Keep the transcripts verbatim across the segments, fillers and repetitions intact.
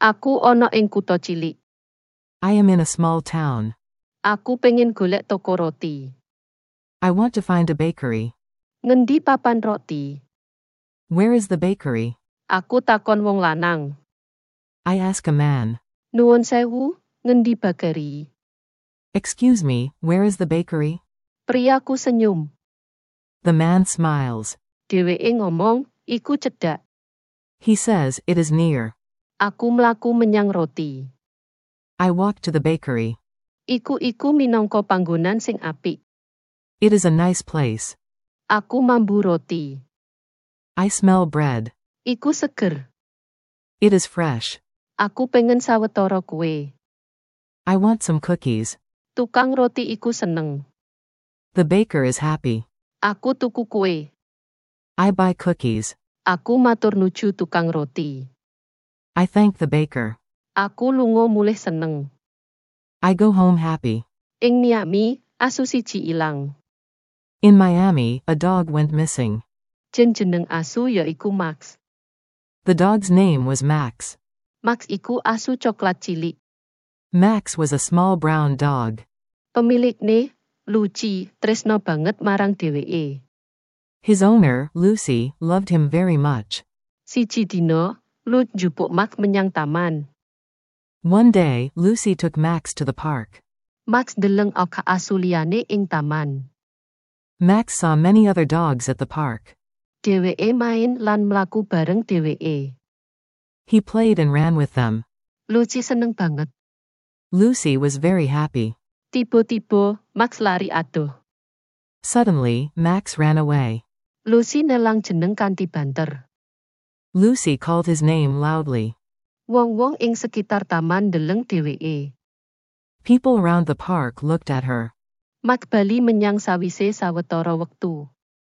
Aku ana ing kutha cilik. I am in a small town. Aku pengen golek toko roti. I want to find a bakery. Ngendi papan roti? Where is the bakery? Aku takon wong lanang. I ask a man. Nuwun sewu, ngendi bakery? Excuse me, where is the bakery? Priyaku senyum. The man smiles. Dheweke ngomong, iku cedhak. He says, it is near. Aku mlaku menyang roti. I walk to the bakery. Iku-iku minangka panggonan sing apik. It is a nice place. Aku mambu roti. I smell bread. Iku seger. It is fresh. Aku pengen sawetara kue. I want some cookies. Tukang roti iku seneng. The baker is happy. Aku tuku kue. I buy cookies. Aku matur nuju tukang roti. I thank the baker. Aku lunga mulih seneng. I go home happy. Ing Miami, asu siji ilang. In Miami, a dog went missing. Jeneng asu yaiku Max. The dog's name was Max. Max iku asu coklat cilik. Max was a small brown dog. Pemilikne, Lucy, tresno banget marang dheweke. His owner, Lucy, loved him very much. Siji dina, Lu njupuk Max menyang taman. One day, Lucy took Max to the park. Max deleng aka asu liyane ing taman. Max saw many other dogs at the park. Dheweke main lan mlaku bareng dheweke. He played and ran with them. Lucy seneng banget. Lucy was very happy. Tiba-tiba, Max lari adoh. Suddenly, Max ran away. Lucy nelang jeneng kanthi banter. Lucy called his name loudly. Wong-wong ing sekitar taman deleng dheweke. People around the park looked at her. Max bali menyang sawise sawetara wektu.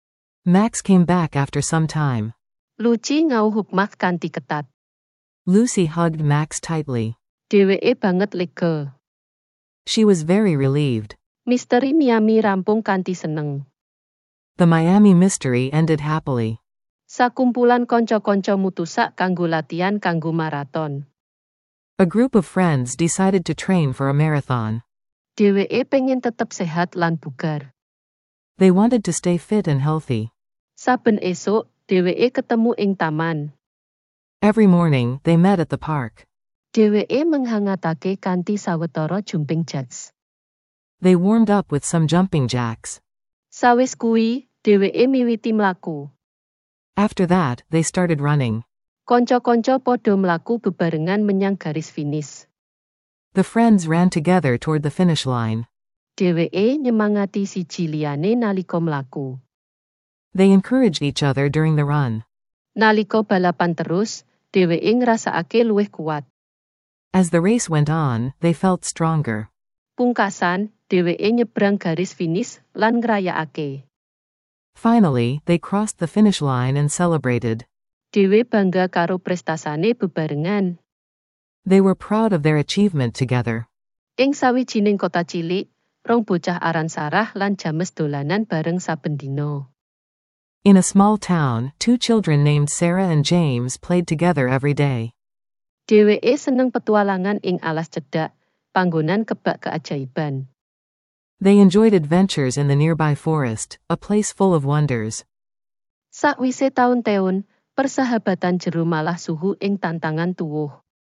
Max came back after some time. Lucy ngauhuk Max kanthi ketat. Lucy hugged Max tightly. Dheweke banget lega. She was very relieved. Misteri Miami rampung kanthi seneng. The Miami mystery ended happily. Sakumpulan kanca-kanca mutusak kanggo latihan kanggo maraton. A group of friends decided to train for a marathon. Dheweke pengen tetep sehat lan bugar. They wanted to stay fit and healthy. Saben esuk, dheweke ketemu ing taman. Every morning, they met at the park. Dheweke menghangatake kanthi sawetara jumping jacks. They warmed up with some jumping jacks. Sawis kuwi, dheweke miwiti mlaku. After that, they started running. Kanca-kanca padha mlaku bebarengan menyang garis finish. The friends ran together toward the finish line. Dheweke nyemangati siji liyane nalika mlaku. They encouraged each other during the run. Nalika balapan terus, dheweke ngrasakake luwih kuat. As the race went on, they felt stronger. Pungkasan, dheweke nyebrang garis finish lan ngrayakake. Finally, they crossed the finish line and celebrated. Dhewe bangga karo prestasane bebarengan. They were proud of their achievement together. Ing sawijining kota cilik, rong bocah aran Sarah lan James dolanan bareng saben dina. In a small town, two children named Sarah and James played together every day. Dheweke seneng petualangan ing alas cedhak, panggonan kebak keajaiban. They enjoyed adventures in the nearby forest, a place full of wonders. Sakwise taun-taun, persahabatan jero malah suhu ing tantangan tuwuh.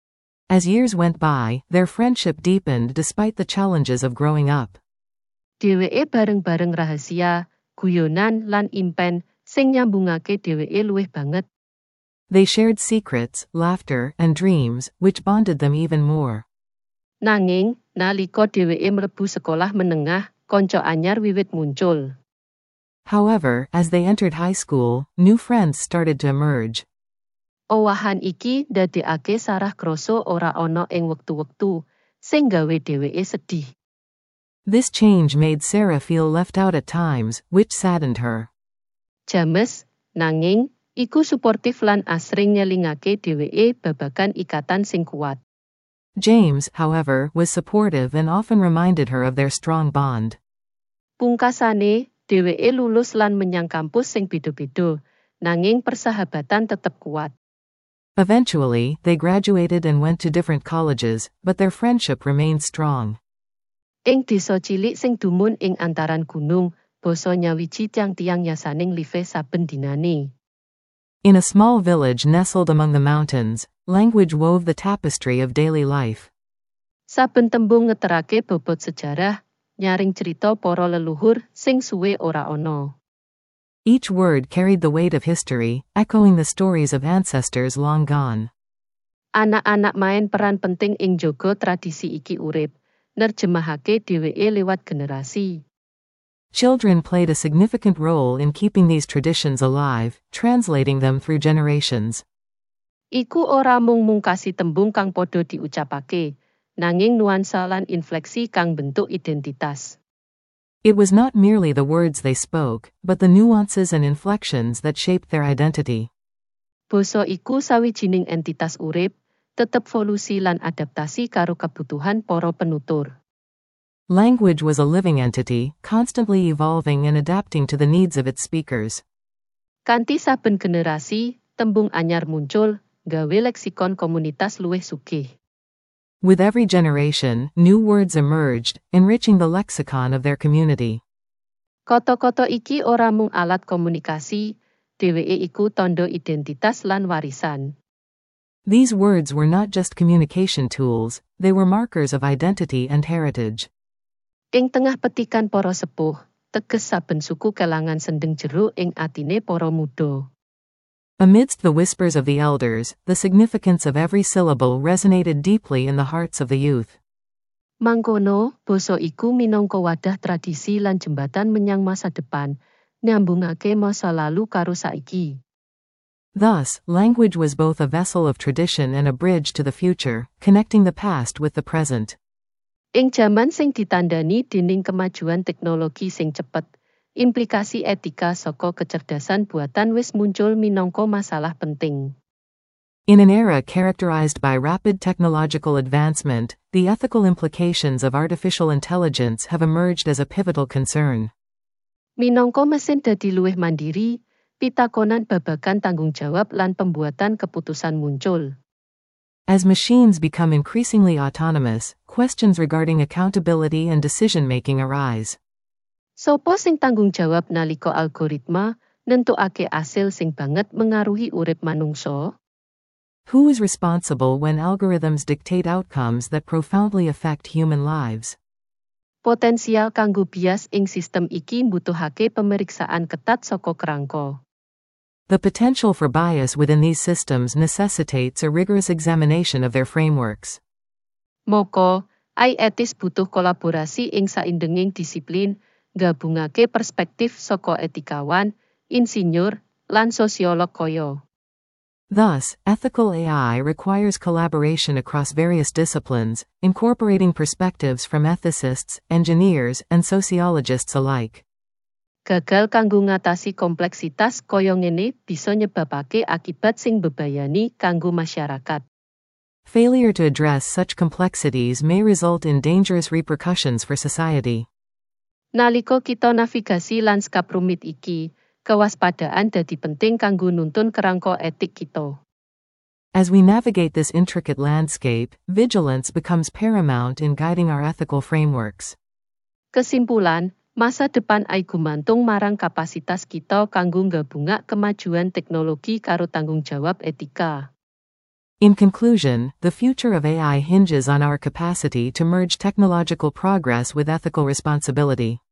As years went by, their friendship deepened despite the challenges of growing up. Dheweke bareng-bareng rahasia, guyonan lan impen, sing nyambungake dheweke luwih banget. They shared secrets, laughter, and dreams, which bonded them even more. Nanging, nalika dheweke mlebu sekolah menengah, kanca anyar wiwit muncul. However, as they entered high school, new friends started to emerge. Owahan iki ndadekake Sarah krasa ora ana ing wektu-wektu, sing gawe dheweke sedih. This change made Sarah feel left out at times, which saddened her. James, nanging, iku suportif lan asring nyelingake dheweke babagan ikatan sing kuat. James, however, was supportive and often reminded her of their strong bond. Pungkasane, dheweke lulus lan menyang kampus sing beda-beda, nanging persahabatan tetep kuat. Eventually, they graduated and went to different colleges, but their friendship remained strong. Ing desa cilik sing dumun ing antaran gunung, basa nyawiji tiang-tiang yasaning live saben dinane. In a small village nestled among the mountains, language wove the tapestry of daily life. Saben tembung ngeterake bobot sejarah, nyaring cerita para leluhur sing suwe ora ana. Each word carried the weight of history, echoing the stories of ancestors long gone. Anak-anak main peran penting ing njaga tradisi iki urip, nerjemahake dheweke liwat generasi. Children played a significant role in keeping these traditions alive, translating them through generations. Iku ora mung mungkasi tembung kang padha diucapake, nanging nuansa lan infleksi kang bentuk identitas. It was not merely the words they spoke, but the nuances and inflections that shaped their identity. Basa iku sawijining entitas urip, tetep evolusi lan adaptasi karo kebutuhan para penutur. Language was a living entity, constantly evolving and adapting to the needs of its speakers. Kanthi saben generasi, tembung anyar muncul, gawe leksikon komunitas luwih sugih. With every generation, new words emerged, enriching the lexicon of their community. Kata-kata iki ora mung alat komunikasi, dheweke iku tandha identitas lan warisan. These words were not just communication tools, they were markers of identity and heritage. Ing tengah petikan para sepuh, teges saben suku kelangan sendeng jero ing atine para muda. Amidst the whispers of the elders, the significance of every syllable resonated deeply in the hearts of the youth. Mangkono, basa iku minangka wadah tradisi lan jembatan menyang masa depan, nyambungake masa lalu karo saiki. Thus, language was both a vessel of tradition and a bridge to the future, connecting the past with the present. Ing jaman sing ditandani dening kemajuan teknologi sing cepet, implikasi etika saka kecerdasan buatan wis muncul minangka masalah penting. In an era characterized by rapid technological advancement, the ethical implications of artificial intelligence have emerged as a pivotal concern. Minangka mesin dadi luwih mandiri, pitakonan babagan tanggung jawab lan pembuatan keputusan muncul. As machines become increasingly autonomous, questions regarding accountability and decision-making arise. Sopo sing tanggung jawab nalika algoritma nentukake asil sing banget mengaruhi urip manungsa? Who is responsible when algorithms dictate outcomes that profoundly affect human lives? Potensial kanggo bias ing sistem iki mbutuhake pemeriksaan ketat saka kerangka. The potential for bias within these systems necessitates a rigorous examination of their frameworks. Moko, ai etis butuh kolaborasi ing saindenging disiplin, gabungake perspektif saka etikawan, insinyur, lan sosiolog kaya. Thus, ethical A I requires collaboration across various disciplines, incorporating perspectives from ethicists, engineers, and sociologists alike. Gagal kanggo ngatasi kompleksitas kaya ngene bisa nyebabake akibat sing bebayani kanggo masyarakat. Failure to address such complexities may result in dangerous repercussions for society. Nalika kita navigasi lanskap rumit iki, kewaspadaan dadi penting kanggo nuntun kerangka etik kita. As we navigate this intricate landscape, vigilance becomes paramount in guiding our ethical frameworks. Kesimpulan, masa depan ai gumantung marang kapasitas kita kanggo nggabungak kemajuan teknologi karo tanggung jawab etika. In conclusion, the future of A I hinges on our capacity to merge technological progress with ethical responsibility.